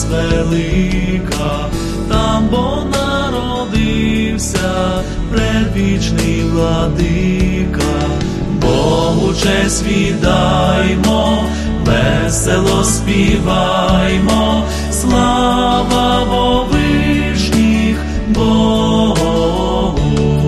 велика, там бо народився предвічний владика. Богу честь віддаймо, весело співаймо, слава во вишніх Богу.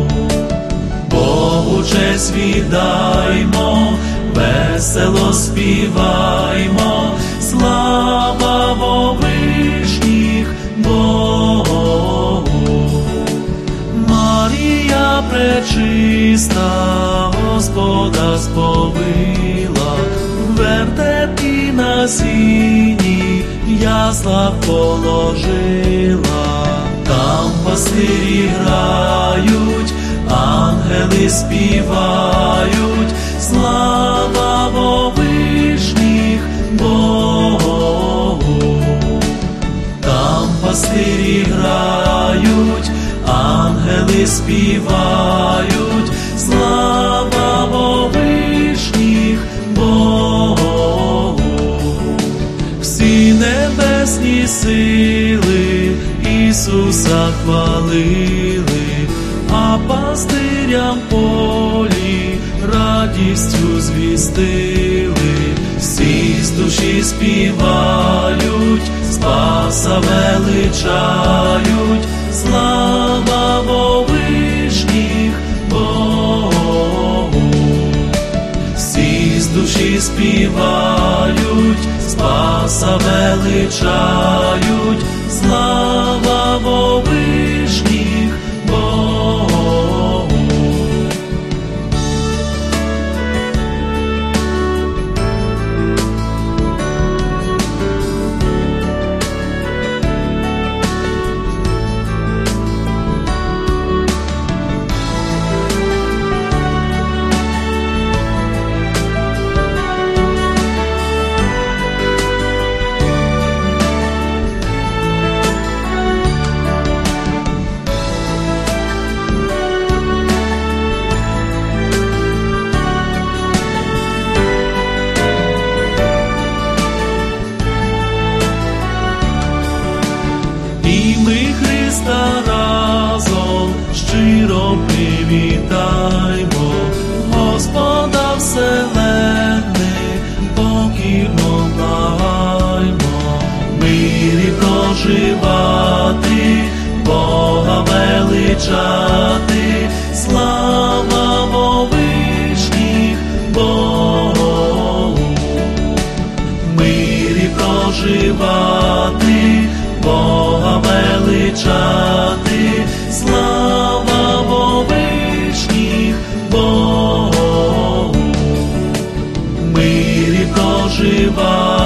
Богу честь віддаймо, весело співаймо, слава во вишніх Богу. Марія пречиста Господа сповила, в вертепі на сіні ясла положила. Там пастирі грають, ангели співають, слава во вишніх Богу. Там пастирі грають, ангели співають, слава во вишніх Богу. Всі небесні сили Ісуса хвалили, а пастирям полі радістю звістили. Всі з душі співають, Спаса величають, слава во вишніх Богу. Всі з душі співають, Спаса величають, слава во вишніх Богу. І ми Христа разом щиро привітаймо, Господа вселенних покірно благаймо. В мирі проживати, Бога величати, слава во вишніх Богу. В мирі проживати, Бога величати, слава во вишніх Богу. В мирі проживати,